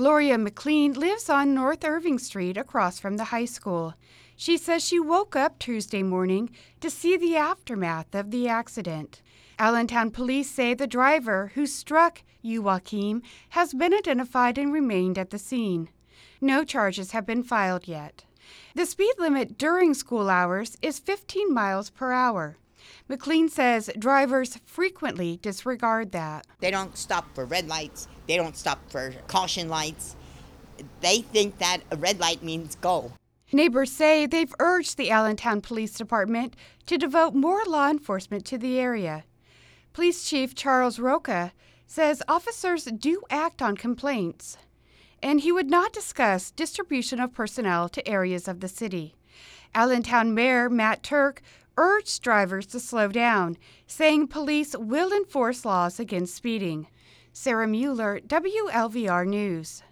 Gloria McLean lives on North Irving Street across from the high school. She says she woke up Tuesday morning to see the aftermath of the accident. Allentown police say the driver who struck Joachim has been identified and remained at the scene. No charges have been filed yet. The speed limit during school hours is 15 miles per hour. McLean says drivers frequently disregard that. They don't stop for red lights. They don't stop for caution lights. They think that a red light means go. Neighbors say they've urged the Allentown Police Department to devote more law enforcement to the area. Police Chief Charles Roca says officers do act on complaints, and he would not discuss distribution of personnel to areas of the city. Allentown Mayor Matt Turk urged drivers to slow down, saying police will enforce laws against speeding. Sarah Mueller, WLVR News.